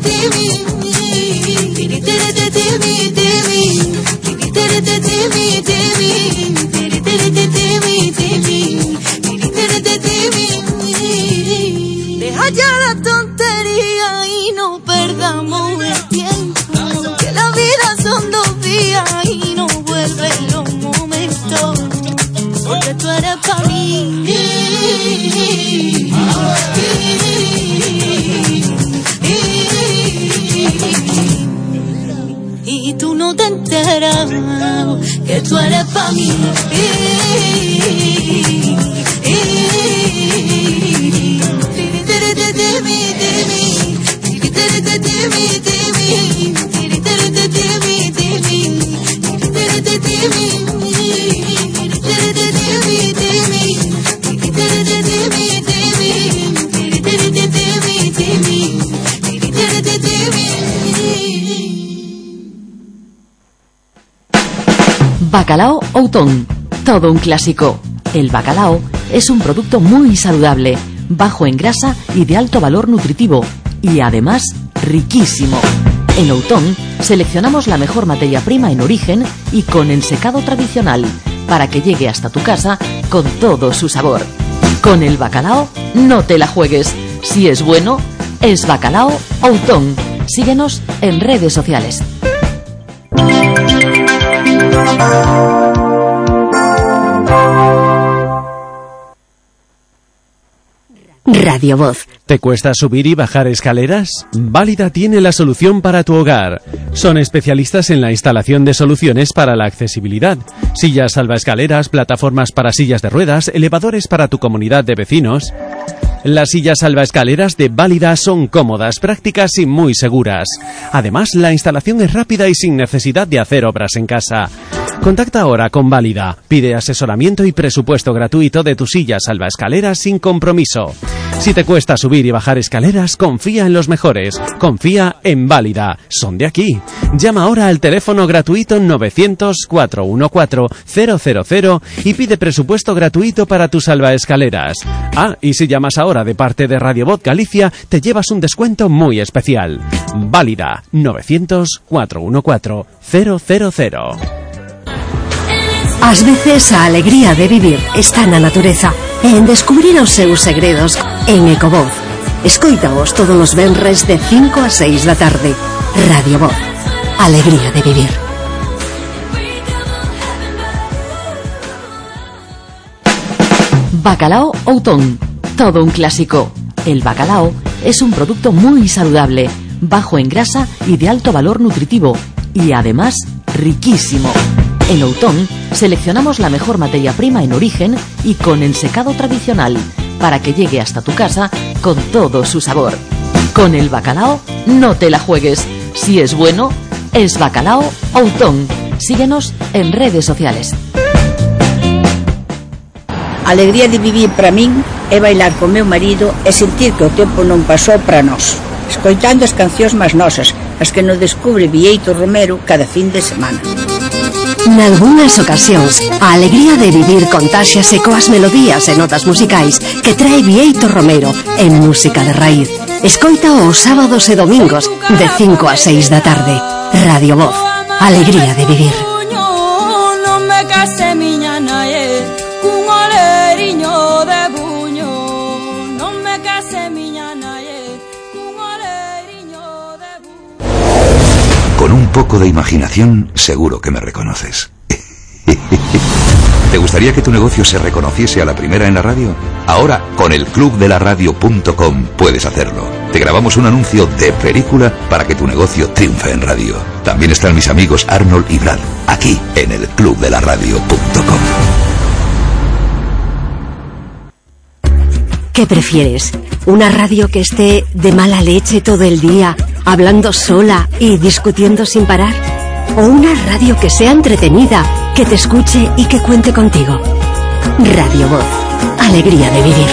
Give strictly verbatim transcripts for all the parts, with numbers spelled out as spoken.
Deja ya la tontería y no perdamos el tiempo, que la vida son dos días y no vuelven los momentos, porque tú eres para mí. Y tú no te enteras que tú eres para mí. Bacalao Outón, todo un clásico. El bacalao es un producto muy saludable, bajo en grasa y de alto valor nutritivo, y además riquísimo. En Outón seleccionamos la mejor materia prima en origen y con ensecado tradicional, para que llegue hasta tu casa con todo su sabor. Con el bacalao no te la juegues. Si es bueno, es Bacalao Outón. Síguenos en redes sociales. Radio Voz. ¿Te cuesta subir y bajar escaleras? Válida tiene la solución para tu hogar. Son especialistas en la instalación de soluciones para la accesibilidad. Sillas salvaescaleras, plataformas para sillas de ruedas, elevadores para tu comunidad de vecinos. Las sillas salvaescaleras de Válida son cómodas, prácticas y muy seguras. Además, la instalación es rápida y sin necesidad de hacer obras en casa. Contacta ahora con Válida. Pide asesoramiento y presupuesto gratuito de tu silla salvaescaleras sin compromiso. Si te cuesta subir y bajar escaleras, confía en los mejores. Confía en Válida. Son de aquí. Llama ahora al teléfono gratuito novecientos, cuatrocientos catorce, cero cero cero y pide presupuesto gratuito para tus salvaescaleras. Ah, y si llamas ahora de parte de Radio Voz Galicia, te llevas un descuento muy especial. Válida. novecientos, cuatrocientos catorce, cero cero cero. Ás veces a alegría de vivir está na natureza e en descubrir os seus segredos en Ecovoz. Escoítaos todos os venres de cinco a seis da tarde. Radio Voz. Alegría de vivir. Bacalao Outón, todo un clásico. El bacalao es un producto muy saludable, bajo en grasa y de alto valor nutritivo, y además riquísimo. En Outón seleccionamos la mejor materia prima en origen y con ensecado tradicional, para que llegue hasta tu casa con todo su sabor. Con el bacalao no te la juegues. Si es bueno, es Bacalao Outón. Síguenos en redes sociales. Alegría de vivir para min é bailar con meu marido e sentir que o tempo non pasou para nós, escoitando as cancións máis nosas, as que nos descubre Bieito Romero cada fin de semana. Nalgúnas ocasións, a alegría de vivir contáxiase coas melodías e notas musicais que trae Bieito Romero en música de raíz. Escoita os sábados e domingos de cinco a seis da tarde. Radio Voz. Alegría de vivir. Non me case miña nae cun oleriño de buño. Non me case miña nae cun oleriño de buño. Con un poco de imaginación, seguro que me reconoces. ¿Te gustaría que tu negocio se reconociese a la primera en la radio? Ahora, con el club de la radio punto com puedes hacerlo. Te grabamos un anuncio de película para que tu negocio triunfe en radio. También están mis amigos Arnold y Brad, aquí en el club de la radio punto com. ¿Qué prefieres? ¿Una radio que esté de mala leche todo el día, hablando sola y discutiendo sin parar? ¿O una radio que sea entretenida, que te escuche y que cuente contigo? Radio Voz. Alegría de vivir.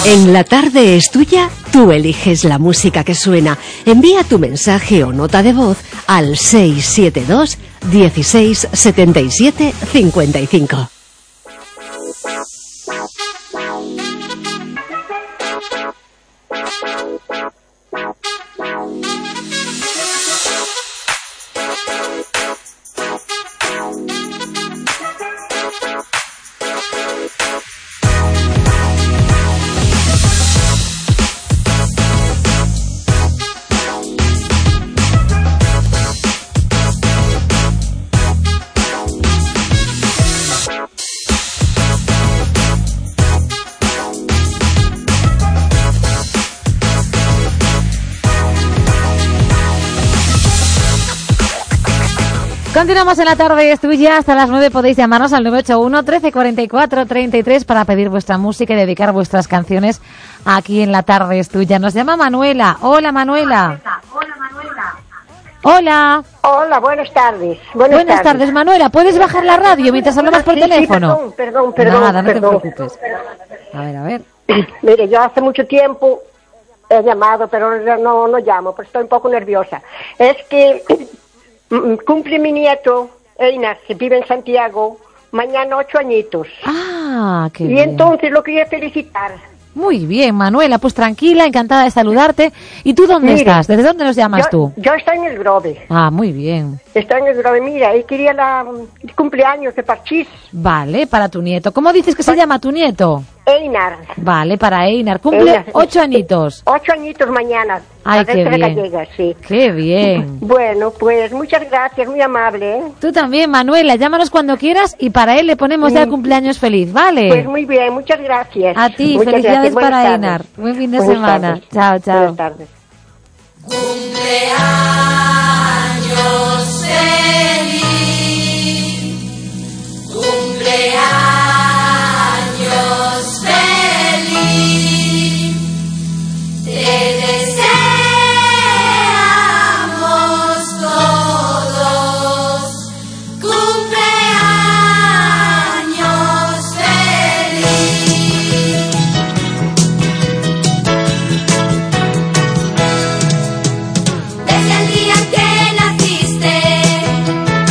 En La Tarde es Tuya, tú eliges la música que suena. Envía tu mensaje o nota de voz al seis siete dos, dieciséis, setenta y siete, cincuenta y cinco. Continuamos en La Tarde es Tuya, hasta las nueve podéis llamarnos al nueve ocho uno, trece, cuarenta y cuatro, treinta y tres para pedir vuestra música y dedicar vuestras canciones aquí en La Tarde es Tuya. Nos llama Manuela. Hola, Manuela. Hola, Manuela. Hola. Hola, buenas tardes. Buenas, buenas tardes. tardes, Manuela. ¿Puedes bajar la radio mientras hablamos por sí, teléfono? Sí, perdón, perdón, perdón. Nada, no perdón. te preocupes. A ver, a ver. Mire, yo hace mucho tiempo he llamado, pero no, no llamo, porque estoy un poco nerviosa. Es que cumple mi nieto, Einar, que vive en Santiago, mañana ocho añitos. Ah, qué y bien. entonces lo quería felicitar. Muy bien, Manuela, pues tranquila, encantada de saludarte. ¿Y tú dónde Mire, estás? ¿Desde dónde nos llamas yo, tú? Yo estoy en el Grove. Ah, muy bien. Estoy en el Grove, mira, y quería la, el cumpleaños de Parchís. Vale, para tu nieto. ¿Cómo dices que se llama tu nieto? Einar. Vale, para Einar. Cumple Einar. ocho añitos. Ocho añitos mañana. Ay, a qué ver si bien. llega, sí. Qué bien. Bueno, pues muchas gracias, muy amable, ¿eh? Tú también, Manuela, llámanos cuando quieras y para él le ponemos ya el cumpleaños feliz, ¿vale? Pues muy bien, muchas gracias. A ti, muchas felicidades gracias. Buenas para tardes. Einar. Buen fin de Buenas semana. tardes. Chao, chao. Buenas tardes. Cumpleaños feliz, cumpleaños feliz, te deseamos todos, cumpleaños feliz. Desde el día que naciste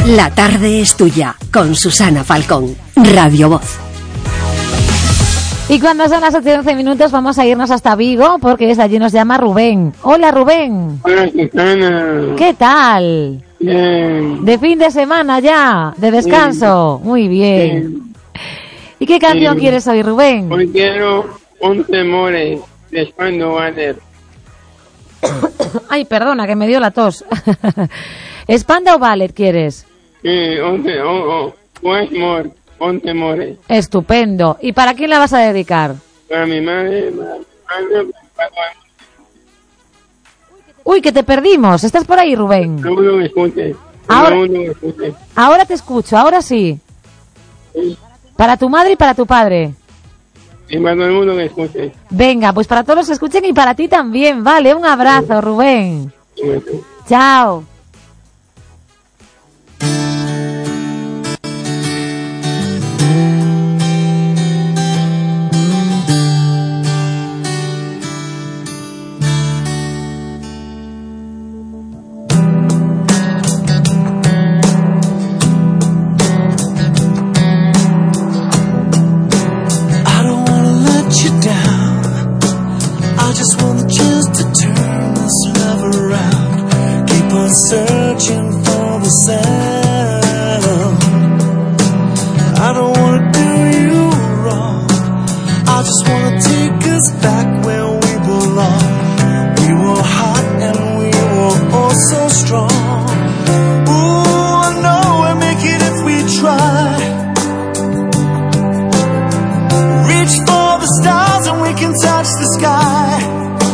La tarde es tuya, con Susana Falcón, Radio Voz. Y cuando son las ocho y once minutos vamos a irnos hasta Vigo, porque desde allí nos llama Rubén. Hola, Rubén. Hola, Susana. ¿Qué tal? Bien. De fin de semana ya, de descanso. Bien. Muy bien. bien. ¿Y qué canción bien. quieres hoy, Rubén? Hoy quiero Un Temore, de Spandau Ballet. Ay, perdona, que me dio la tos. ¿Spandau Ballet quieres? Sí, un oh, oh, more, Un Temore. Estupendo. ¿Y para quién la vas a dedicar? Para mi madre, para mi madre, para... Uy, que te perdimos. ¿Estás por ahí, Rubén? No, no me escuches. Ahora, no, no me escuches. Ahora te escucho, ahora sí. sí. Para tu madre y para tu padre. Y para todo el mundo que escuche. Venga, pues para todos los que escuchen y para ti también. Vale, un abrazo, sí. Rubén. Sí, sí. Chao. Searching for the sound. I don't wanna do you wrong. I just wanna take us back where we belong. We were hot and we were all so strong. Ooh, I know we'll make it if we try. Reach for the stars and we can touch the sky.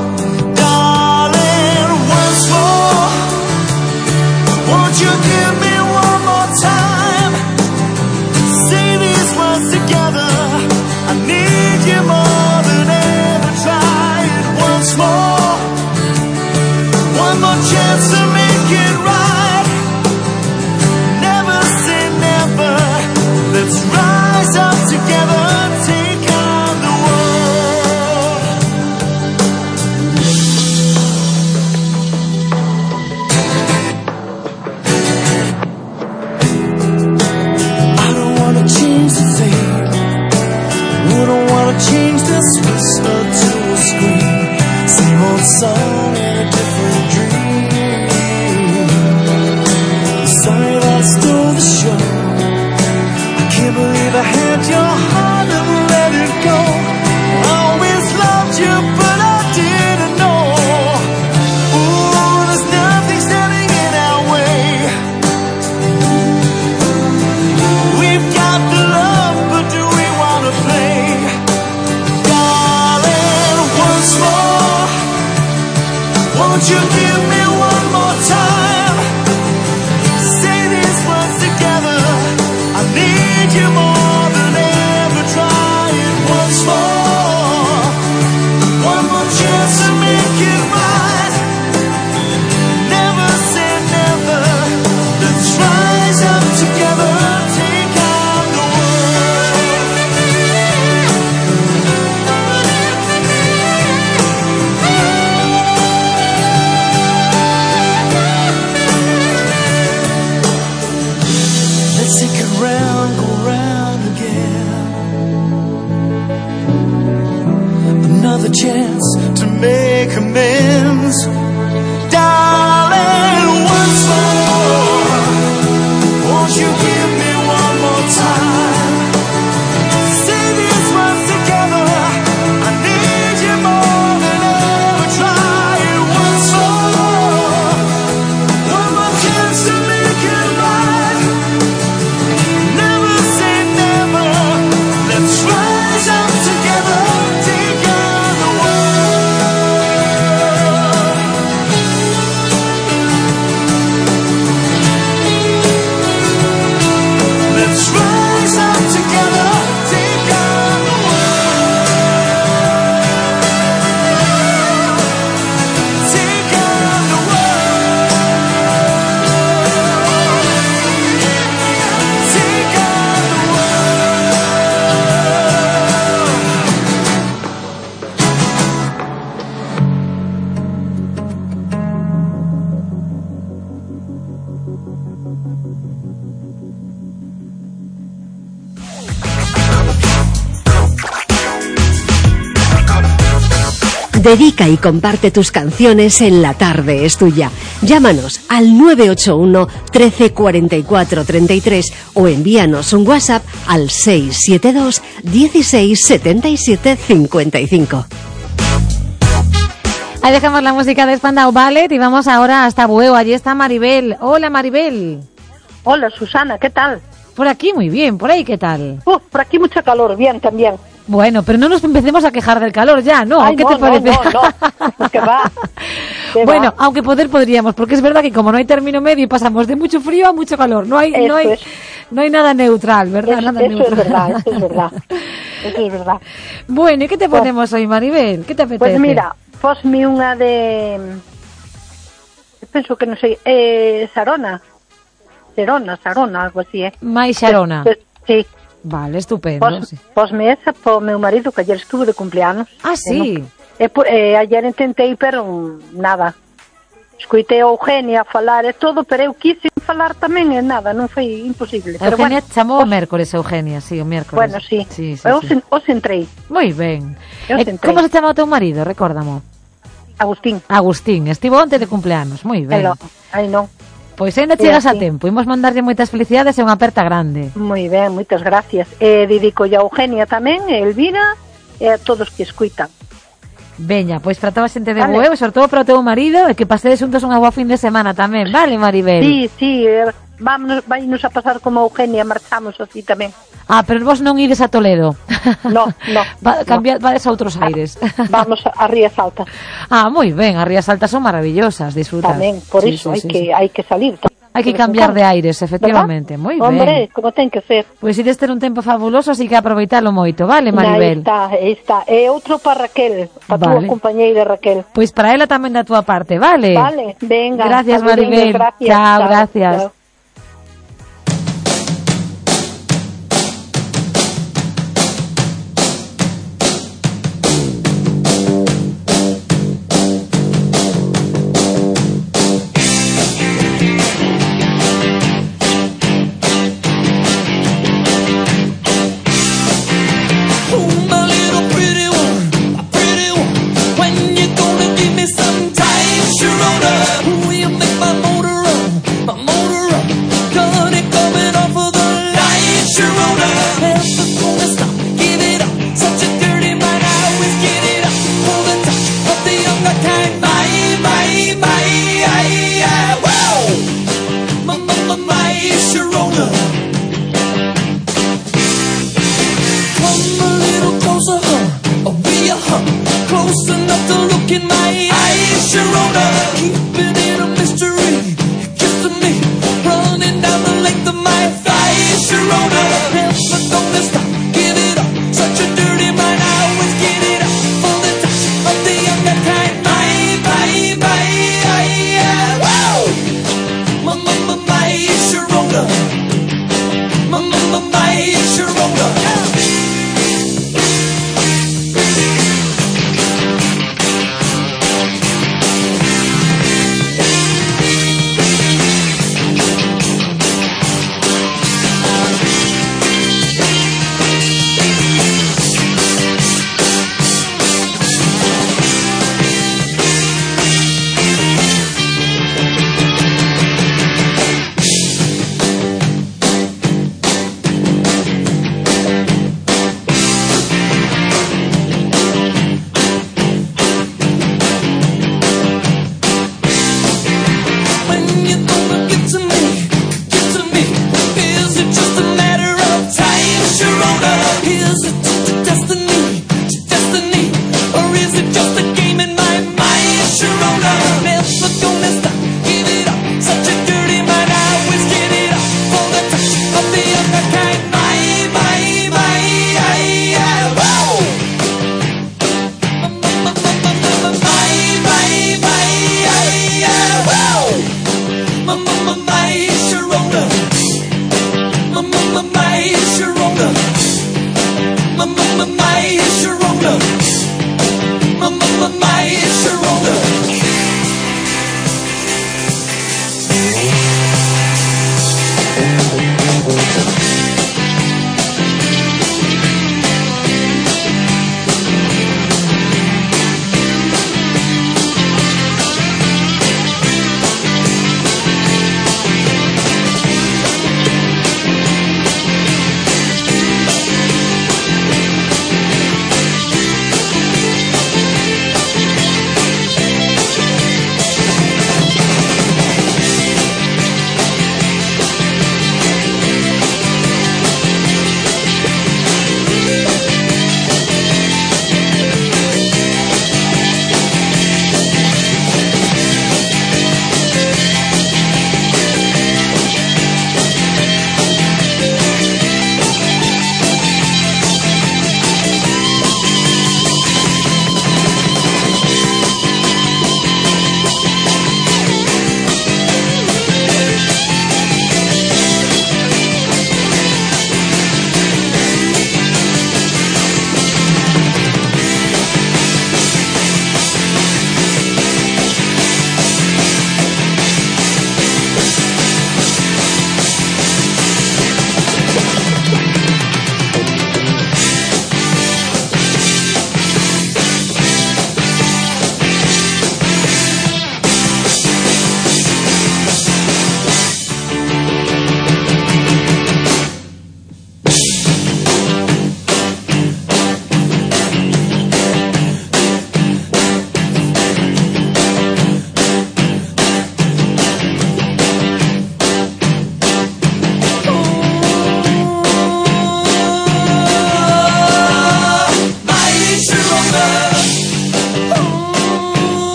You give me one more time. Say these words together. I need you more than ever. Try it once more. One more chance to make it right. Never say never. Let's rise up together. Take on the change this whisper to a scream. Same old song in a different dream. Sorry that I stole the show. I can't believe I had your heart and let it go. I always loved you, but I didn't know. Ooh, there's nothing standing in our way. We've got the love, but do we want to play? Won't you give me one more time? Say these words together. I need you more than ever. Try it once more. One more chance to make it right. Never say never. Let's rise up together. Take on the round, go round again. Another chance to make amends. Darling, once more. Won't you give me one more time? Say these words together. I need you more than ever. Try it once more. One more chance to make it right. Never say never. Let's rise up together. Take on the world. Dedica y comparte tus canciones en La Tarde es Tuya. Llámanos al nueve ocho uno, trece, cuarenta y cuatro, treinta y tres o envíanos un WhatsApp al seis siete dos, dieciséis, setenta y siete, cincuenta y cinco. Ahí dejamos la música de Spandau Ballet y vamos ahora hasta Bueu. Allí está Maribel. Hola, Maribel. Hola, Susana, ¿qué tal? Por aquí muy bien, por ahí ¿qué tal? Uf, por aquí mucho calor, bien también. Bueno, pero no nos empecemos a quejar del calor ya, ¿no? Ay, ¿Qué no, te parece? No, no, no. ¿Qué va? ¿Qué Bueno, va? aunque poder podríamos, porque es verdad que como no hay término medio pasamos de mucho frío a mucho calor. No hay, no hay, Eso es. no hay nada neutral, ¿verdad? Eso, nada eso neutral. es verdad, eso es verdad. Eso es verdad. Bueno, ¿y qué te ponemos hoy, Maribel? ¿Qué te apetece? Pues mira, posme unha de... Penso que non sei, eh, Sarona. Serona, Sarona, algo así, eh. Mai Xarona. Pues, pues, sí. Vale, estupendo. Pos, sí. posme esa po meu marido, que ayer estuvo de cumpleanos. Ah, sí. E, no, e, e ayer intentei, pero nada. Escoitei a Eugenia falar e todo, pero eu quise falar tamén e nada, non foi imposible. Pero Eugenia bueno, chamou o os, mércores, Eugenia, sí, o mércores. Bueno, sí. sí, sí, eu sí. Os, os entrei. Moi ben. Eu Eh, entrei. como se chama o teu marido? Recórdamo. Agustín. Agustín, estivo onte de cumpleanos, moi ben. Hello. Ai, non. Pois ainda É chegas a así. tempo, imos mandarlle moitas felicidades e unha aperta grande. Moi ben, moitas gracias. E dedico a Eugenia tamén, e Elvira, e a todos que escuitan. Veña, pois para toda a xente de Vale. Bueu, sobre todo para o teu marido, e que pasedes juntos unha boa fin de semana tamén, vale, Maribel? Sí, sí, eh, vámonos, vainos a pasar como Eugenia, marchamos así tamén. Ah, pero vos non ides a Toledo. No, no. Va, cambiar, vades a outros aires. Vamos a Rías Altas. Ah, moi ben, as Rías Altas son maravillosas, disfrutar. Tamén, por Sí, iso, sí, hai sí, que sí. hai que salir. Hai que De vez en cambiar cuando. de aires, efectivamente. Moi ben. Hombre, como ten que ser. Pois ides ter un tempo fabuloso, así que aproveitalo moito, vale, Maribel? Aí está, aí está. E outro para Raquel, para Vale. túa compañeira Raquel. Pois para ela tamén da túa parte, vale? Vale, venga. Gracias, Saludiños, Maribel. Gracias, Chao, gracias. chao. Oh, my little pretty one, my pretty one. When you gonna give me some time, Sharona? Will you make my motor run, my motor run? Got it coming off of the line, Sharona. Never gonna stop, give it up. Such a dirty mind, I always get it up. For the touch of the younger kind, my, my, my, I, I, wow. My, my, my, my, Sharona. Come a little closer, huh? Or be a huh? Close enough to look in my eyes, Sharona. Keeping it a mystery, kissing me, running down the length of my thighs, Sharona. Never gonna stop, give it up. Such a dirty mind, I always get it up. For the touch of the younger kind, my, my, my, I, I, wow. My, my, my, my, Sharona. My, my, my, my, Sharona. When you gonna get to me, get to me? Is it just a matter of time, Sharona? Is it just a destiny, destiny? Or is it just a game in my mind, Sharona? Never gonna stop, give it up. Such a dirty mind, I always get it up. For the touch of the younger kind, my, my, my, I, I, wow. My, my, my, my, my, my, my, I, I, wow. My, my, my, my, Sharona. My, my, my, my, Sharona. My, my, my, my, Sharona. My, my, my, my, Sharona.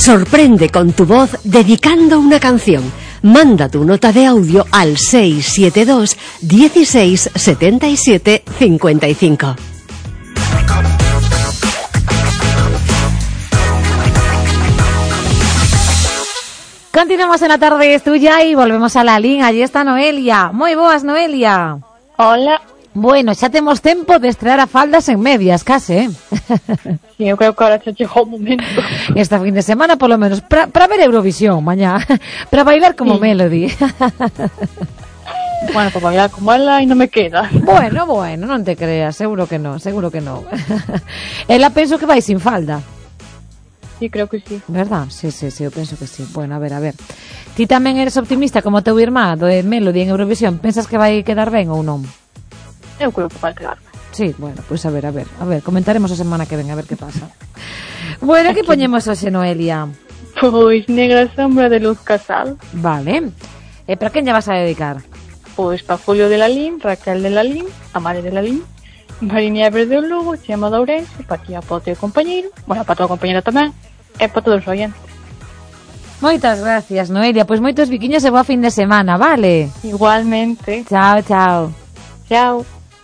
Sorprende con tu voz dedicando una canción. Manda tu nota de audio al seis siete dos, dieciséis, setenta y siete, cincuenta y cinco. Continuamos en La Tarde es Tuya y volvemos a la línea. Allí está Noelia. Moi boas, Noelia. Hola. Bueno, xa temos tempo de estrear a faldas en medias, case, eh? Sí, eu creo que ahora xa chegou o momento. Esta fin de semana, polo menos, para ver Eurovisión, mañá. Para bailar como Sí. Melody. Bueno, para bailar como ela e non me queda. Bueno, bueno, non te creas, seguro que no, seguro que no. Ela penso que vai sin falda. Sí, creo que sí. ¿Verdad? Sí, sí, sí, eu penso que sí. Bueno, a ver, a ver. Ti tamén eres optimista como teu irmá do Melody en Eurovisión? Pensas que vai quedar ben ou non? Eu creo que vai quedar ben. Sí, bueno, pois pues a ver, a ver, a ver, comentaremos a semana que ven, a ver que pasa. Bueno, que poñemos hoxe, Noelia? Pois Negra Sombra de Luz Casal. Vale. E para quen lle vas a dedicar? Pois para Julio de Lalín, Raquel de Lalín, Amare de Lalín, Mariña Verde do Lugo, Chema de Ourense, para ti, a Pote e compañeiro, bueno, para tua compañera tamén, e para todos os oyentes. Moitas gracias, Noelia. Pois moitos biquiños e boa fin de semana, vale? Igualmente. Chao, chao. Chao.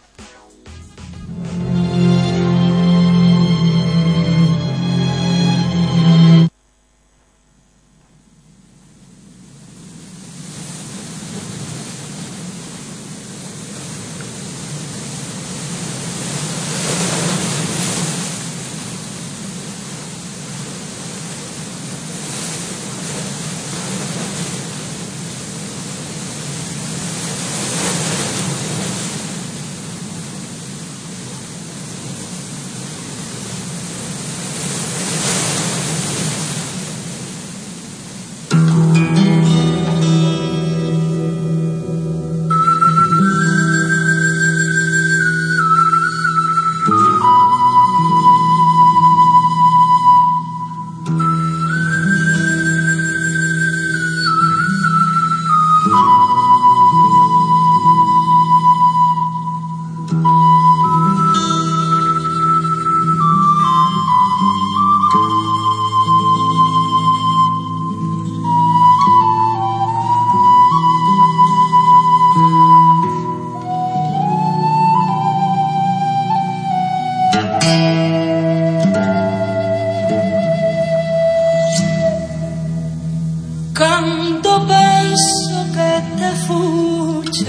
Canto penso que te fuches,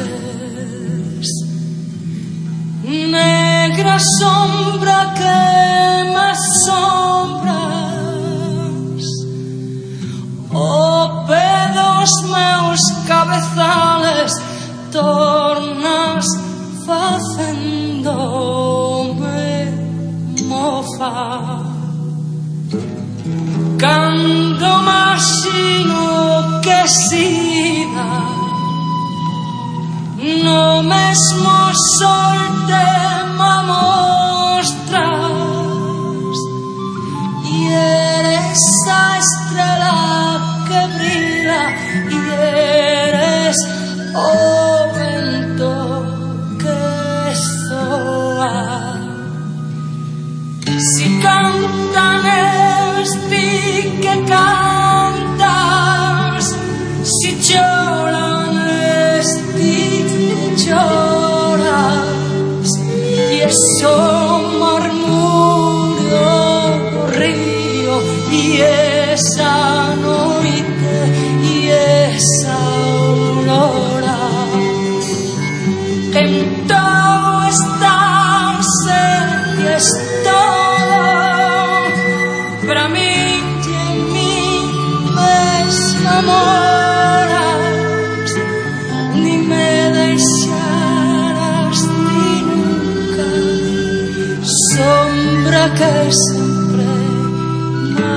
negra sombra que me asombras, o pedos meus cabezales tornas facendome mofa. Cando imagino que sida no mesmo sol te me mostras y eres a estrela que brilla y eres o vento que soa. Si cantan ti que cantas, si lloran ti lloras, y eso murmuro do río y esa noite y esa aurora en todo estás y es todo para mí. Enamoras, ni me deixarás ni nunca, sombra que siempre me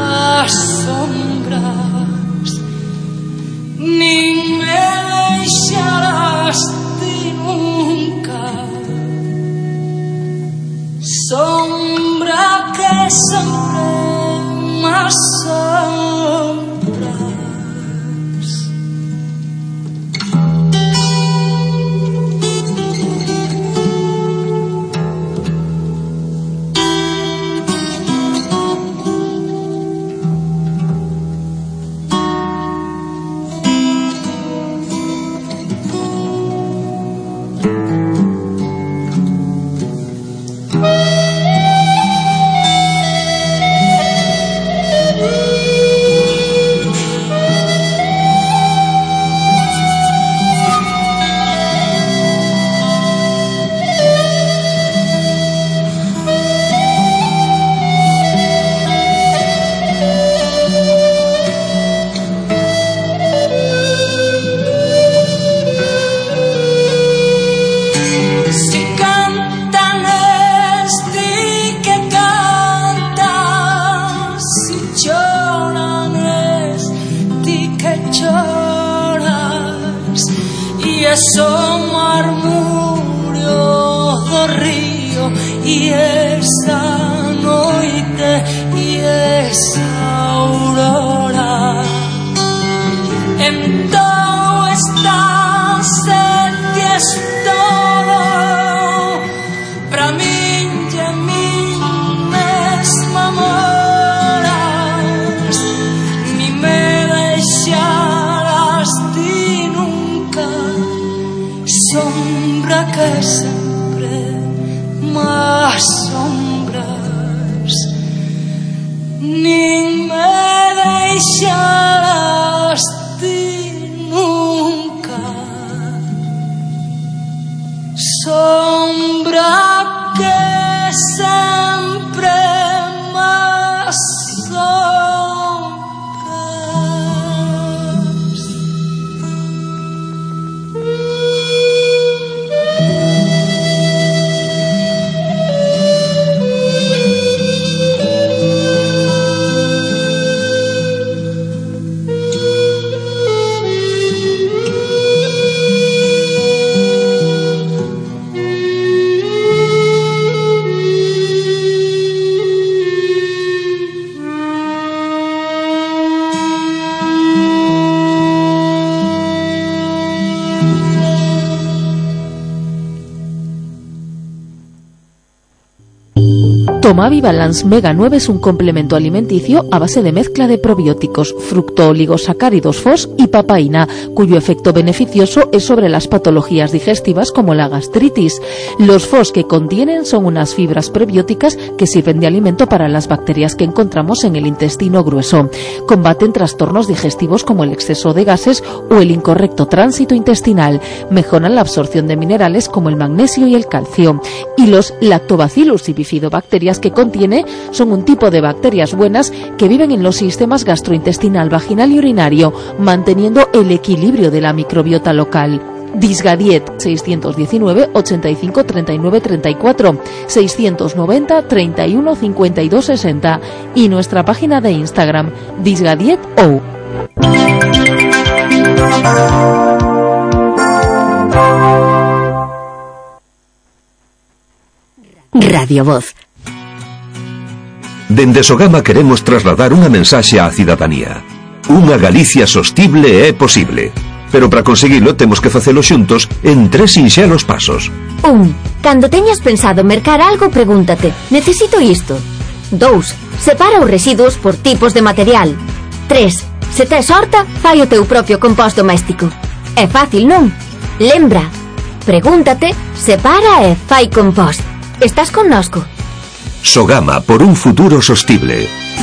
asombras, ni me deixarás ni nunca, sombra que siempre me asombras. E ese murmúrio do río e esa noite e esa aurora. Entón estás e ties todo pra min e a min mesma moras, ni me deixarás ti nunca, sombra que sempre más sombras, nin me deixarás ti nunca, sombra que sempre más sombras. Tomavi Balance Mega nueve es un complemento alimenticio a base de mezcla de probióticos, fructooligosacáridos F O S y papaína, cuyo efecto beneficioso es sobre las patologías digestivas como la gastritis. Los F O S que contienen son unas fibras prebióticas que sirven de alimento para las bacterias que encontramos en el intestino grueso. Combaten trastornos digestivos como el exceso de gases o el incorrecto tránsito intestinal. Mejoran la absorción de minerales como el magnesio y el calcio. Y los Lactobacillus y bifidobacterias que contiene son un tipo de bacterias buenas que viven en los sistemas gastrointestinal, vaginal y urinario, manteniendo el equilibrio de la microbiota local. Disgadiet seiscientos diecinueve ochenta y cinco treinta y nueve treinta y cuatro, seiscientos noventa treinta y uno cincuenta y dos sesenta y nuestra página de Instagram Disgadiet O. Radio Voz. Dende Sogama queremos trasladar unha mensaxe á cidadanía. Unha Galicia sostible é posible. Pero para conseguilo temos que facelo xuntos en tres sinxelos pasos. Un. Cando teñas pensado mercar algo, pregúntate: necesito isto? Dous. Separa os residuos por tipos de material. Tres. Se tes horta, fai o teu propio compost doméstico. É fácil, non? Lembra. Pregúntate, separa e fai compost. Estás connosco. Sogama, por un futuro sostible.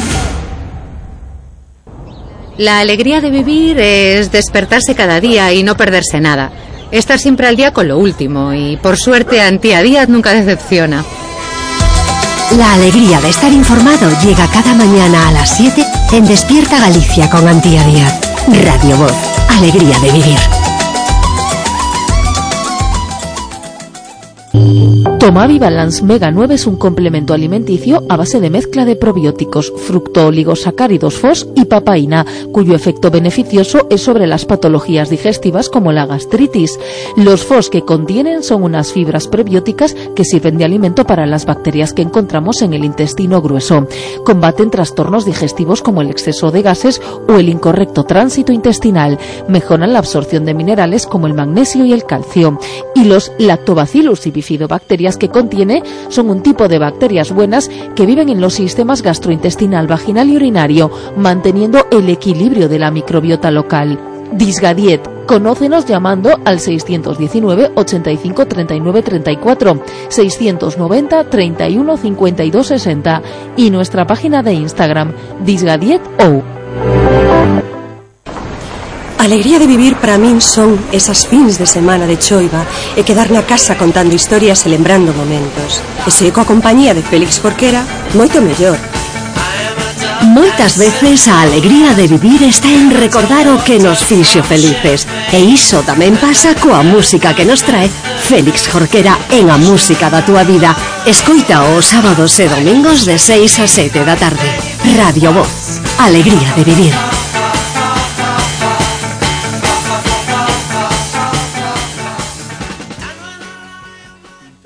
La alegría de vivir es despertarse cada día y no perderse nada. Estar siempre al día con lo último y, por suerte, Antía Díaz nunca decepciona. La alegría de estar informado llega cada mañana a las siete en Despierta Galicia con Antía Díaz. Radio Voz. Alegría de vivir. Tomavi Balance Mega nueve es un complemento alimenticio a base de mezcla de probióticos, fructooligosacáridos F O S y papaína, cuyo efecto beneficioso es sobre las patologías digestivas como la gastritis. Los F O S que contienen son unas fibras prebióticas que sirven de alimento para las bacterias que encontramos en el intestino grueso. Combaten trastornos digestivos como el exceso de gases o el incorrecto tránsito intestinal. Mejoran la absorción de minerales como el magnesio y el calcio. Y los Lactobacillus y bifidobacterias que contiene son un tipo de bacterias buenas que viven en los sistemas gastrointestinal, vaginal y urinario, manteniendo el equilibrio de la microbiota local. Disgadiet. Conócenos llamando al seiscientos diecinueve ochenta y cinco treinta y nueve treinta y cuatro, seiscientos noventa treinta y uno cincuenta y dos sesenta y nuestra página de Instagram Disgadiet O. Alegría de vivir para min son esas fins de semana de choiva e quedar na casa contando historias e lembrando momentos. E se coa compañía de Félix Jorquera, moito mellor. Moitas veces a alegría de vivir está en recordar o que nos fixo felices. E iso tamén pasa coa música que nos trae Félix Jorquera en A Música da Túa Vida. Escoita os sábados e domingos de seis a sete da tarde. Radio Voz. Alegría de vivir.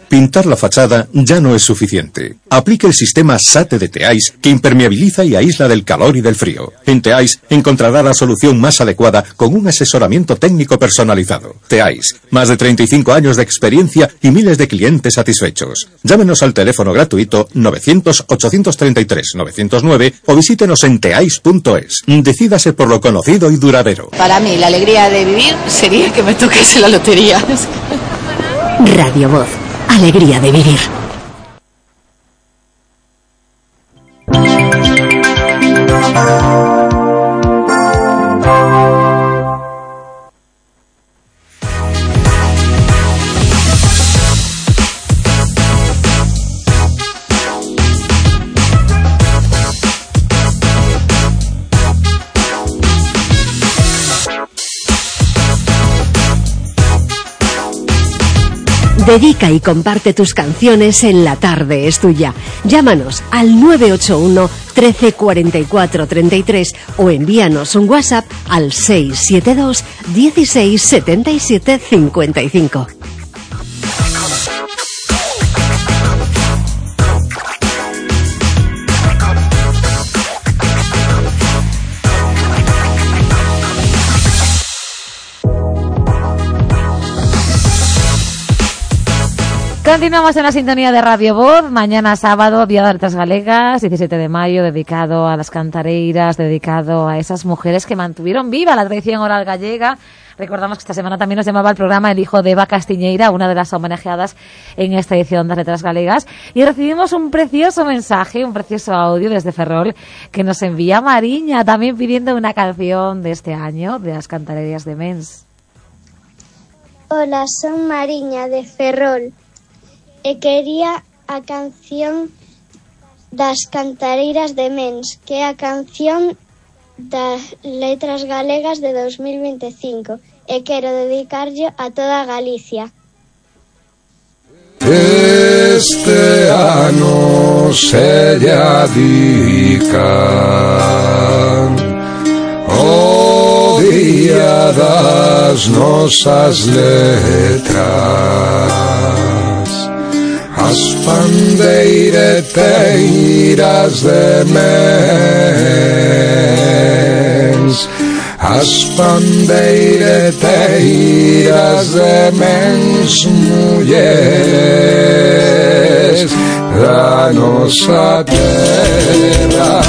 pintar la fachada ya no es suficiente. Aplique el sistema SATE de Teais, que impermeabiliza y aísla del calor y del frío. En Teais encontrará la solución más adecuada con un asesoramiento técnico personalizado. Teais, más de treinta y cinco años de experiencia y miles de clientes satisfechos. Llámenos al teléfono gratuito novecientos, ochocientos treinta y tres, novecientos nueve o visítenos en teais punto es. Decídase por lo conocido y duradero. Para mí, la alegría de vivir sería que me tocase la lotería. Radio Voz, alegría de vivir. Dedica y comparte tus canciones en La Tarde es Tuya. Llámanos al nueve ocho uno, trece, cuarenta y cuatro, treinta y tres o envíanos un WhatsApp al seis siete dos, dieciséis, setenta y siete, cincuenta y cinco. Continuamos en la sintonía de Radio Voz. Mañana sábado, Día de Letras Galegas, diecisiete de mayo, dedicado a las cantareiras, dedicado a esas mujeres que mantuvieron viva la tradición oral gallega. Recordamos que esta semana también nos llamaba el programa el hijo de Eva Castiñeira, una de las homenajeadas en esta edición de las Letras Galegas. Y recibimos un precioso mensaje, un precioso audio desde Ferrol, que nos envía Mariña, también pidiendo una canción de este año, de las cantareiras de Mens. Hola, son Mariña de Ferrol. E quería a canción das cantareiras de Mens, que é a canción das Letras Galegas de dos mil veinticinco, e quero dedicarlle a toda Galicia. Este ano se lle dedican o día das nosas letras, as pandeireteiras de Mens, as pandeireteiras de Mens, mulleres da nosa terra.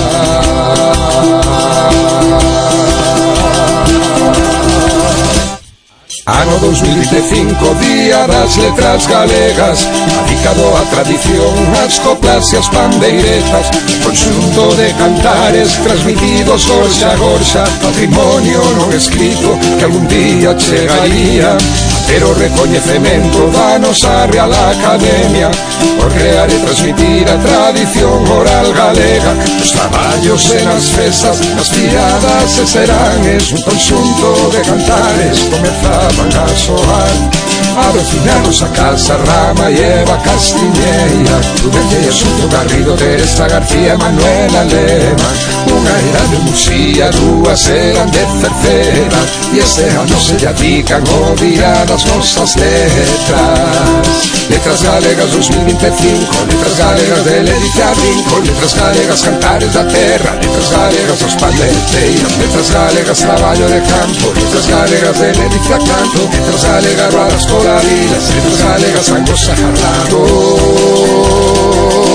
Ano dos mil veinticinco, Día das Letras Galegas, dedicado a tradición, as coplas e as pandeiretas, conxunto de cantares transmitidos gorxa a gorxa, patrimonio non escrito que algún día chegaría a ter o recoñecemento da nosa Real Academia por crear e transmitir a tradición oral galega, nos traballos e nas festas, nas tiradas e seranes, un conxunto de cantares comezaban a soar, a vecinaros a casa Rama e Eva Castiñeira, Prudencia e Asunto Garrido, Teresa García, Manuela Lema, unha era de Muxía, dúas eran de Cerceda, e este ano se lle adican o día das nosas letras. Letras Galegas dos mil veinticinco, Letras Galegas de Ledicia Brinco, Letras Galegas cantares da terra, Letras Galegas os pandeireteiros, Letras Galegas traballo de campo, Letras Galegas de Ledicia canto, Letras Galegas varas pola vida, Letras Galegas angosa jarrado.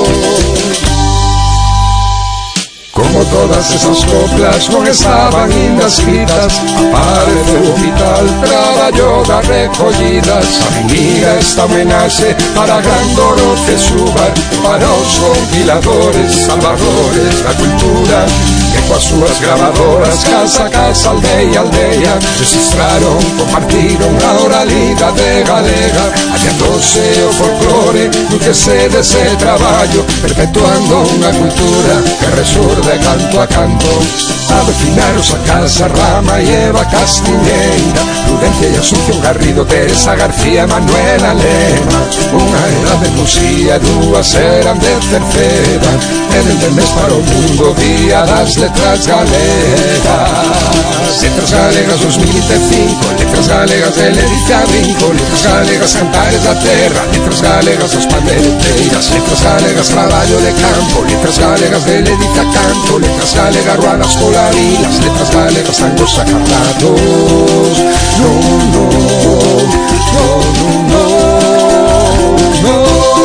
Como todas esas coplas non estaban ainda escritas, aparece o vital traballo das recollidas, a bendiga esta homenaxe para gran Dorote Subar, para os compiladores, salvadores da cultura, que coas súas grabadoras, casa a casa, aldeia a aldeia, registraron, compartiron a oralidade galega, adiantóse o folclore, nutrese dese traballo, perpetuando unha cultura que resurde de canto a canto, a vecinaros a casa Rama e Eva Castiñeira, Prudencia e Asunción Garrido, Teresa García, Manuela Lema, unha era de Muxía, dúas eran de Cerceda, e dende mes para o mundo, Día das Letras Galegas. Letras Galegas dos mil veinticinco, Letras Galegas de Ledicia Brinco, brinco, letras galegas, cantares da terra, letras galegas, as pandeireteiras, letras galegas, traballo de campo, letras galegas, de lediza canto, letras galegas, ruadas pola vila, as letras galegas, tangos acardados. No, no, no, no, no,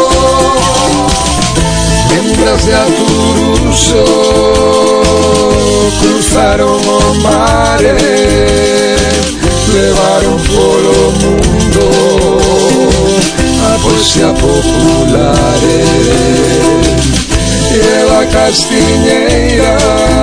no. Mientras de Aturuso cruzaron o mare, levaron polo mundo a poesía popular. Lleva Castiñeira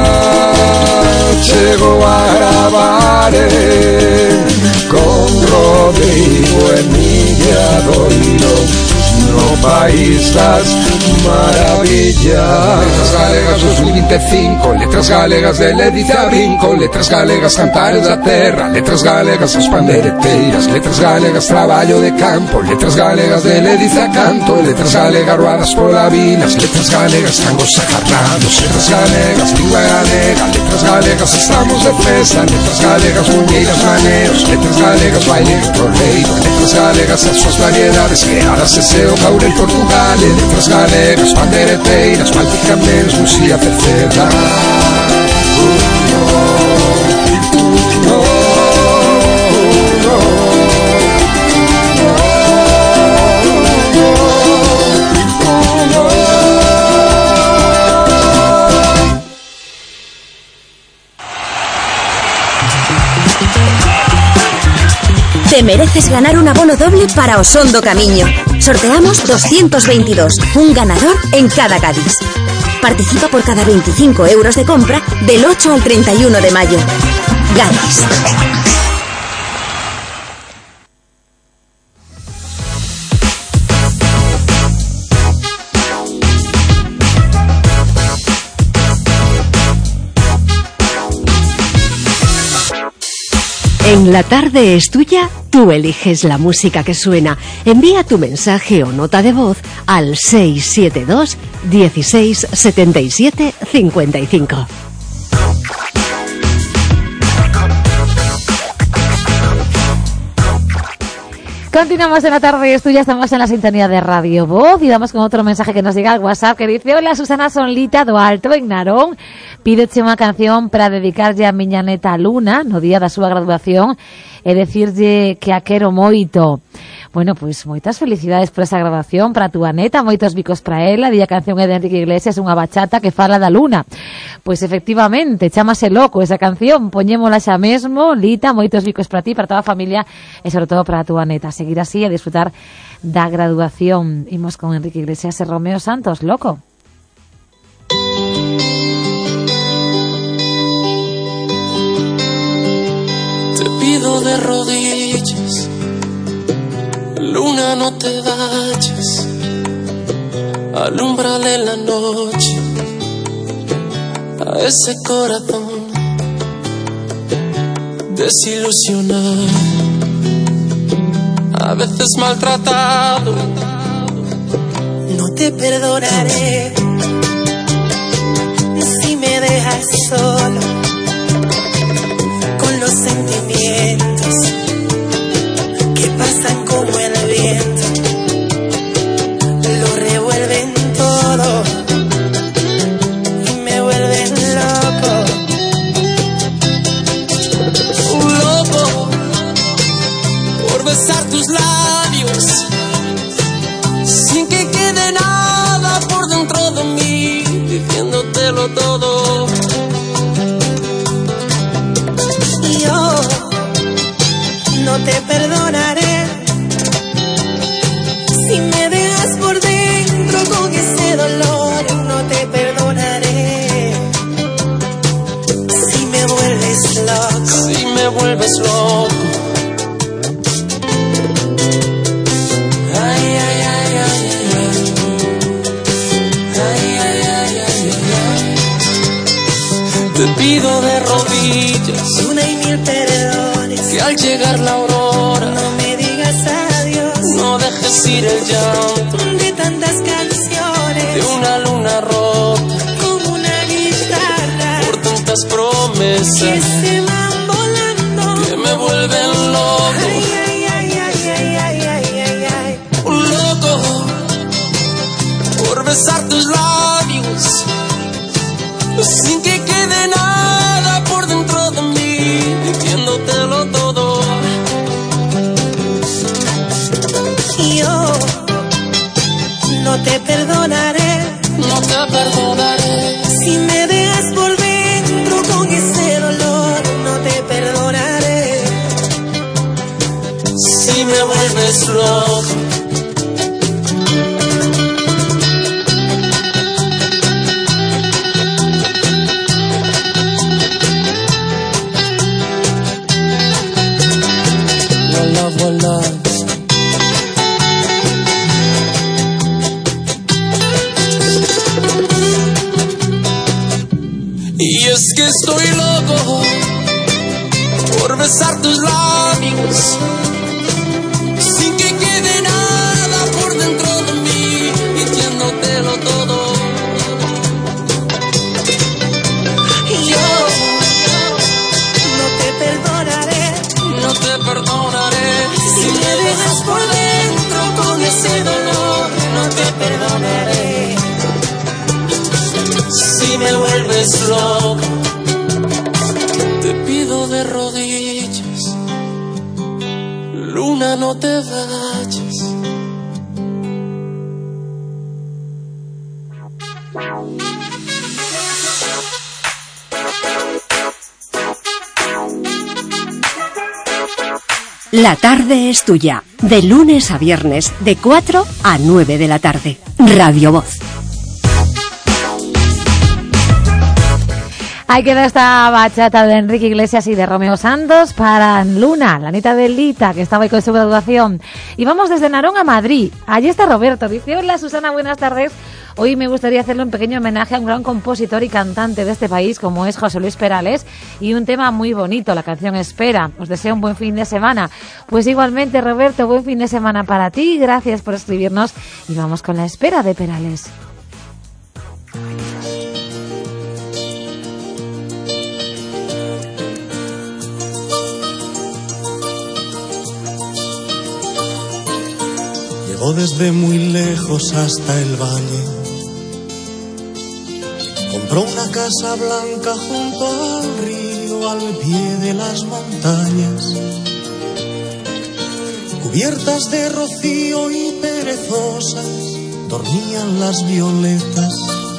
chegou a gravar con Rodrigo Emilia Doiro no País das Maravillas. Letras galegas dos mil vinte e cinco, letras galegas de Ledicia Brinco, letras galegas, cantares da terra, letras galegas, as pandeireteiras, letras galegas, traballo de campo, letras galegas, de Ledicia canto, letras galegas, ruadas pola vila, as letras galegas, tangos acardados, letras galegas, lingua galega, letras galegas, estamos de festa, letras galegas, muñeiras, maneos, letras galegas, baile roleiro, letras galegas, as súas variedades creadas e seu caure en Portugal, letras galegas, pandeireteiras, Malticamens, Lucía Cerceda. Te mereces ganar un abono doble para Osondo Camiño. Sorteamos doscientos veintidós, un ganador en cada Cádiz. Participa por cada veinticinco euros de compra del ocho al treinta y uno de mayo. Cádiz. En la tarde es tuya, tú eliges la música que suena. Envía tu mensaje o nota de voz al seis siete dos, dieciséis, setenta y siete, cincuenta y cinco. Continuamos en la tarde, es tuya, estamos en la sintonía de Radio Voz y vamos con otro mensaje que nos llega al WhatsApp que dice: hola, Susana Sonlita do Alto en Narón, pídeche unha canción para dedicarlle a miña neta Luna no día da súa graduación e decirlle que a quero moito. Bueno, pois moitas felicidades por esa graduación para a túa neta, moitos bicos para ela. Di a canción é de Enrique Iglesias, unha bachata que fala da luna. Pois efectivamente, chámase Loco esa canción, poñémola xa mesmo. Lita, moitos bicos para ti, para toda a familia e sobre todo para a túa neta. Seguir así e disfrutar da graduación. Imos con Enrique Iglesias e Romeo Santos, Loco. Te pido de rodillas, luna, no te vayas, alúmbrale la noche a ese corazón desilusionado, a veces maltratado. No te perdonaré si me dejas solo con los sentimientos que pasan como el viento, lo revuelven todo y me vuelven loco. Un loco por besar tus labios sin que quede nada por dentro de mí, diciéndotelo todo. Y yo no te perdonaré si me dejas por dentro con ese dolor. No te perdonaré si me vuelves loco. Si me vuelves loco. Ay, ay, ay, ay, ay. Ay, ay, ay, ay, ay. Te pido de rodillas una y mil perdones, que al llegar la aurora no me digas adiós, no dejes ir el llanto de tantas canciones, de una luna rota como una guitarra, por tantas promesas que se van volando, que me vuelven loco. Ay, ay, ay, ay, no te perdonaré, no te perdonaré. si me dejas por dentro con ese dolor, no te perdonaré, si me vuelves loco. One love, one love. Y es que estoy loco por besar tus labios, sin que quede nada por dentro de mí, diciéndotelo todo. y yo no te perdonaré, No te perdonaré si me dejas por dentro con ese dolor, no te perdonaré, si me vuelves loco. Te pido de rodillas, luna, no te vayas. La tarde es tuya, de lunes a viernes, de cuatro a nueve de la tarde. Radio Voz. Ahí queda esta bachata de Enrique Iglesias y de Romeo Santos para Luna, la Anita de Lita, que estaba ahí con su graduación. Y vamos desde Narón a Madrid. Allí está Roberto. Dice: hola Susana, buenas tardes. Hoy me gustaría hacerle un pequeño homenaje a un gran compositor y cantante de este país como es José Luis Perales, y un tema muy bonito, la canción Espera. Os deseo un buen fin de semana. Pues igualmente, Roberto, buen fin de semana para ti. Gracias por escribirnos y vamos con La Espera de Perales. Llegó desde muy lejos hasta el valle. Compró una casa blanca junto al río, al pie de las montañas, cubiertas de rocío y perezosas, dormían las violetas.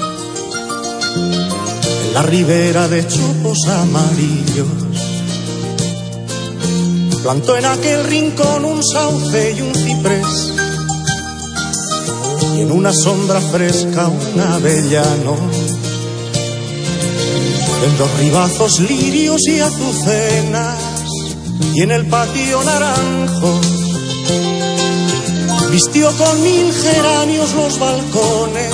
En la ribera de chopos amarillos, plantó en aquel rincón un sauce y un ciprés, y en una sombra fresca un avellano. En dos ribazos lirios y azucenas, y en el patio naranjos, vistió con mil geranios los balcones,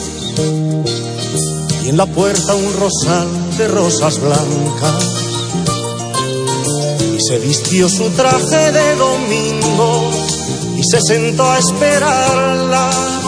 y en la puerta un rosal de rosas blancas, y se vistió su traje de domingo y se sentó a esperarla.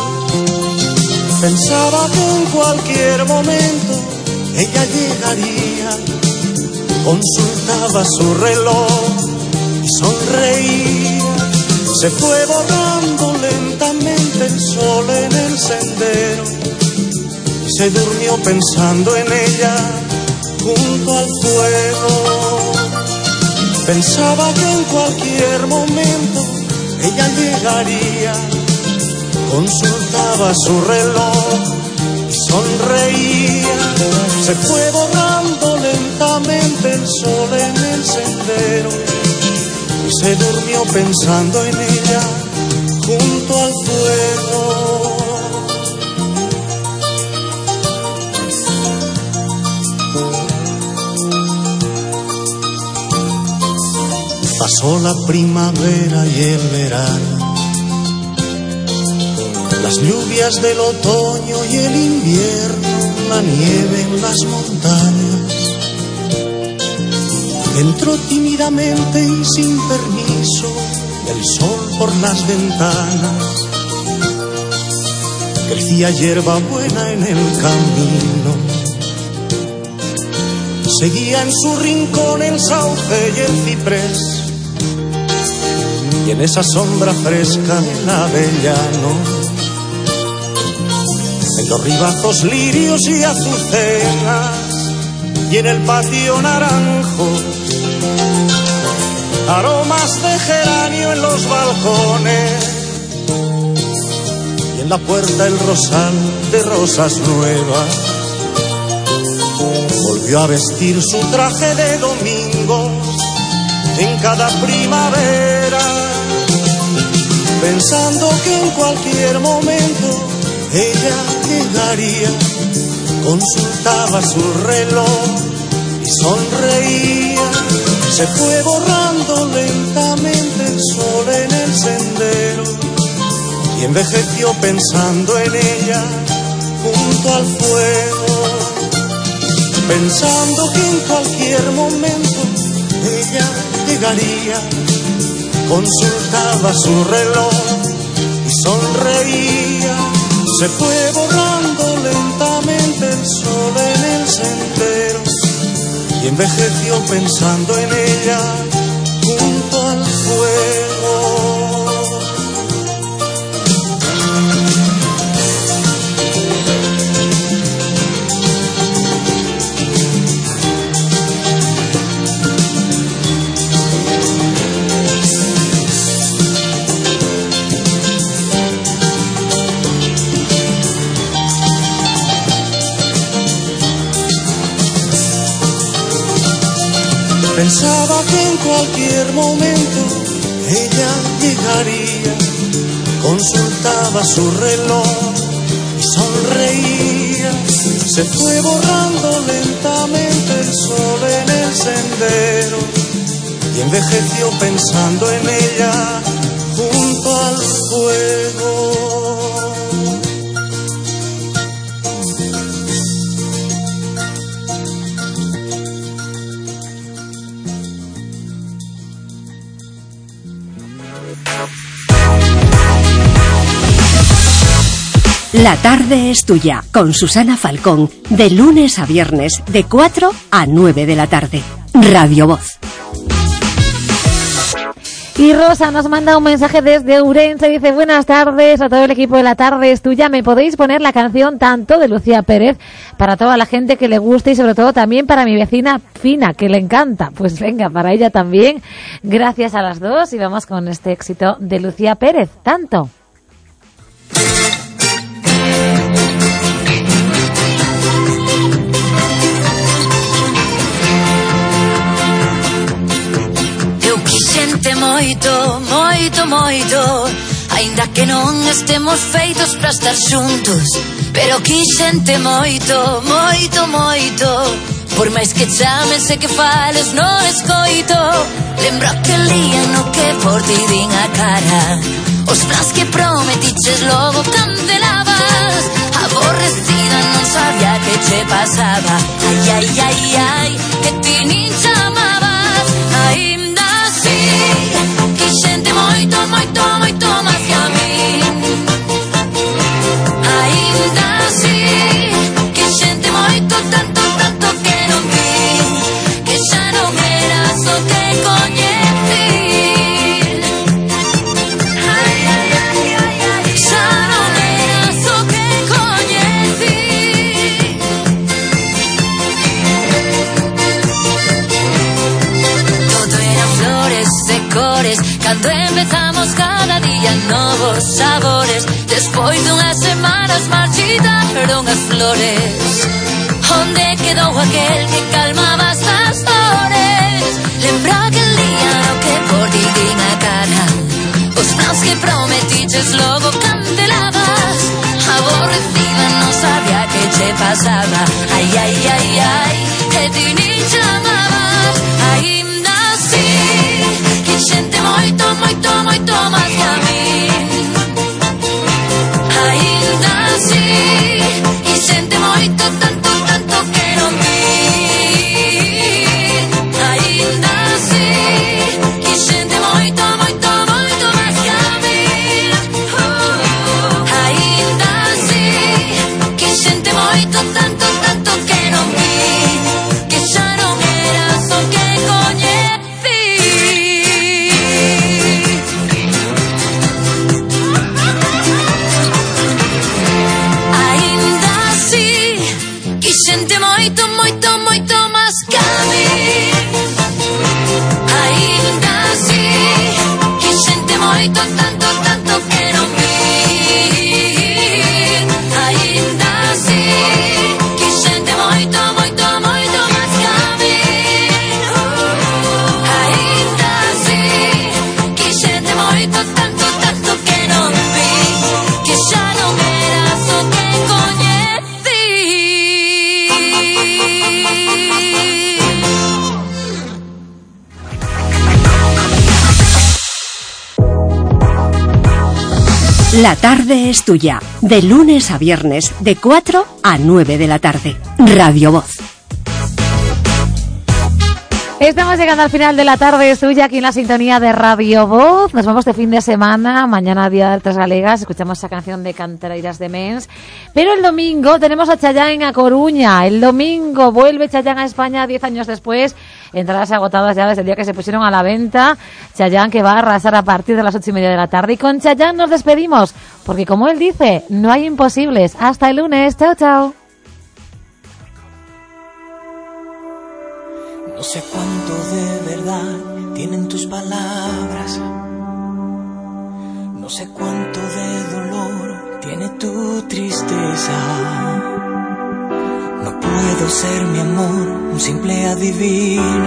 Pensaba que en cualquier momento ella llegaría, consultaba su reloj y sonreía. Se fue borrando lentamente el sol en el sendero, y se durmió pensando en ella junto al fuego. Pensaba que en cualquier momento ella llegaría, consultaba su reloj y sonreía. Se fue borrando lentamente el sol en el sendero, y se durmió pensando en ella junto al fuego. Pasó la primavera y el verano, las lluvias del otoño y el invierno, la nieve en las montañas. Entró tímidamente y sin permiso el sol por las ventanas, crecía hierba buena en el camino. Seguía en su rincón el sauce y el ciprés, y en esa sombra fresca el avellano. En los ribazos lirios y azucenas, y en el patio naranjos, aromas de geranio en los balcones, y en la puerta el rosal de rosas nuevas. Volvió a vestir su traje de domingo en cada primavera, pensando que en cualquier momento ella llegaría. Consultaba su reloj y sonreía. Se fue borrando lentamente el sol en el sendero y envejeció pensando en ella junto al fuego, pensando que en cualquier momento ella llegaría. Consultaba su reloj y sonreía. Se fue borrando lentamente el sol en el sendero y envejeció pensando en ella junto al fuego. Pensaba que en cualquier momento ella llegaría. Consultaba su reloj y sonreía. Se fue borrando lentamente el sol en el sendero y envejeció pensando en ella junto al fuego. La tarde es tuya, con Susana Falcón, de lunes a viernes, de cuatro a nueve de la tarde. Radio Voz. Y Rosa nos manda un mensaje desde Ourense, dice: buenas tardes a todo el equipo de La tarde es tuya, ¿me podéis poner la canción Tanto de Lucía Pérez para toda la gente que le guste y sobre todo también para mi vecina Fina, que le encanta? Pues venga, para ella también, gracias a las dos, y vamos con este éxito de Lucía Pérez, Tanto. Moito, moito, moito, aínda que non estemos feitos para estar xuntos, pero quixente moito, moito, moito. Por máis que chames e que fales non escoito. Lembro aquel día no que por ti din a cara os plans que prometiches logo cancelabas. Aborrecida non sabía que che pasaba. Ai, ai, ai, ai, que ti nin chamabas. Ainda así quixente moito, moito, moito máis que a min. Ainda así quixente moito, tanto, tanto que non vi que xa non eras o que coñecín. Ai, ai, ai, ai, ai, xa non eras o que coñecín. Todo eran flores e cores cando empezamos cada día novos sabores. Despois dunhas semanas marchitaron as flores. Onde quedou aquel que calmaba estas dores? Lembra aquel día no que por ti din a cara os plans que prometiches logo cancelabas. Aborrecida non sabía que che pasaba. Ai, ai, ai, ai, que ti nin chamabas. Ainda así quixente moito, moito, moito máis que a min. Ainda así quixente moito, tanto, tanto que non vi. Ainda así quixente moito, moito, moito máis que a min. Ainda así quixente moito, tanto, tanto que non vi que xa non eras o que coñecí. Ainda así quixente moito, moito, moito máis que a min. Ainda así quixente moito, tanto, tanto que non vi. necesito tanto, tanto que no vi, que ya no me eras o que La tarde es tuya, de lunes a viernes, de cuatro a nueve de la tarde. Radio Voz. Estamos llegando al final de la tarde, es tuya aquí en la sintonía de Radio Voz. Nos vamos de fin de semana, mañana día de Tres Galegas, escuchamos esa canción de Cantareiras de Mens. Pero el domingo tenemos a Chayanne a Coruña. El domingo vuelve Chayanne a España diez años después. Entradas agotadas ya desde el día que se pusieron a la venta. Chayanne que va a arrasar a partir de las ocho y media de la tarde. Y con Chayanne nos despedimos, porque como él dice, no hay imposibles. Hasta el lunes, chao, chao. No sé cuánto de verdad tienen tus palabras. No sé cuánto de dolor tiene tu tristeza. No puedo ser, mi amor, un simple adivino.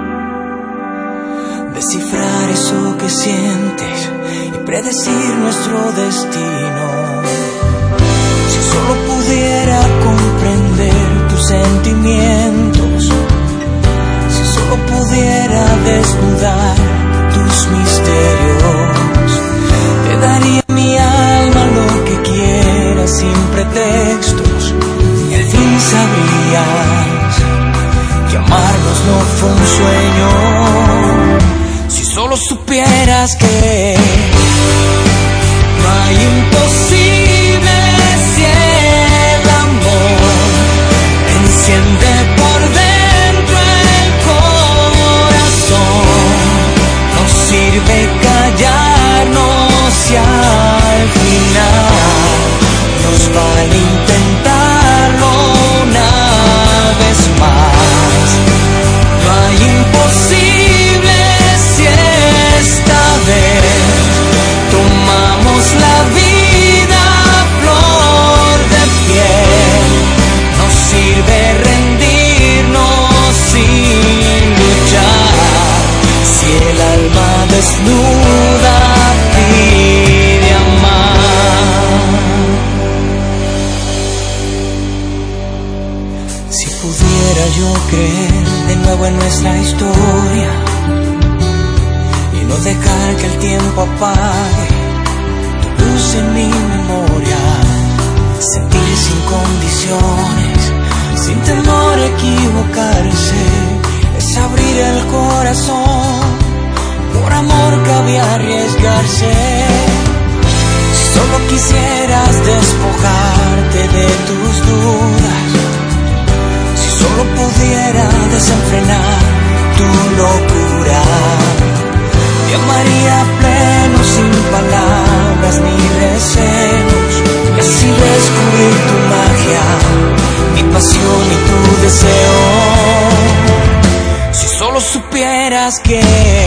Descifrar eso que sientes y predecir nuestro destino. Si solo pudiera comprender tus sentimientos, solo pudiera desnudar tus misterios, te daría mi alma lo que quieras sin pretextos, y al fin sabrías que amarnos no fue un sueño. Si solo supieras que no hay imposible si el amor enciende por dentro. No sirve callarnos y al final nos vale intentarlo una vez más. No hay imposible si esta vez tomamos la vida a flor de piel. No sirve rendirnos sin luchar. Si el alma desnuda pide amar. Si pudiera yo creer de nuevo en nuestra historia y no dejar que el tiempo apague tu luz en mi memoria, sentir sin condiciones, sin temor a equivocarse, es abrir el corazón. Por amor cabe arriesgarse. Si solo quisieras despojarte de tus dudas, si solo pudiera desenfrenar tu locura, te amaría pleno sin palabras ni recelos, y así descubrir tu magia, mi pasión y tu deseo. Si solo supieras que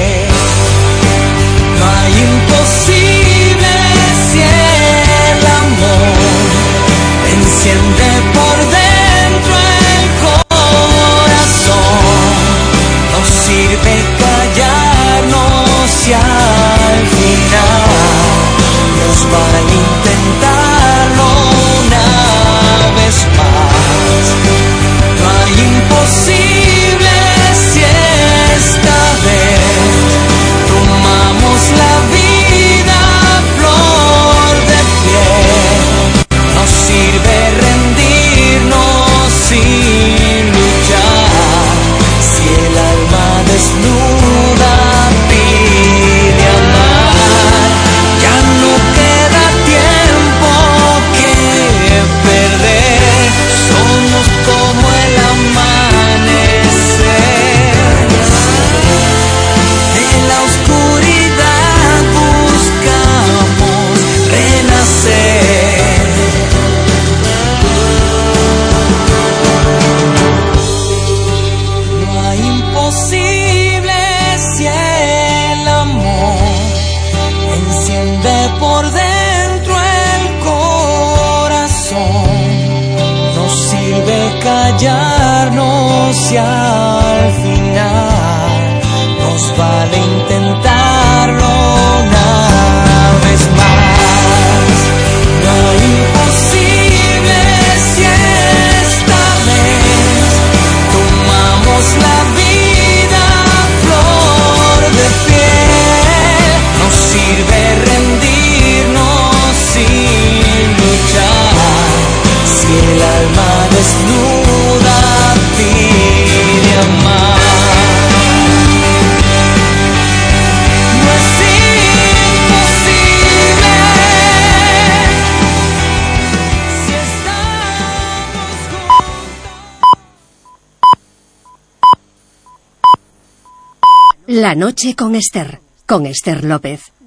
no hay imposible si el amor enciende por dentro el corazón. No sirve callarnos y al final nos vale intentarlo una vez más. No hay imposible si esta vez tomamos la vida a flor de piel. No sirve rendirnos sin luchar. Si el alma desnuda pide amar, ya no queda tiempo que perder. Somos como el amanecer. De la oscuridad buscamos renacer. No hay imposible si el amor enciende por dentro el corazón. No sirve callarnos y al final nos vale intentarlo. Nada. La noche con Esther, con Esther López.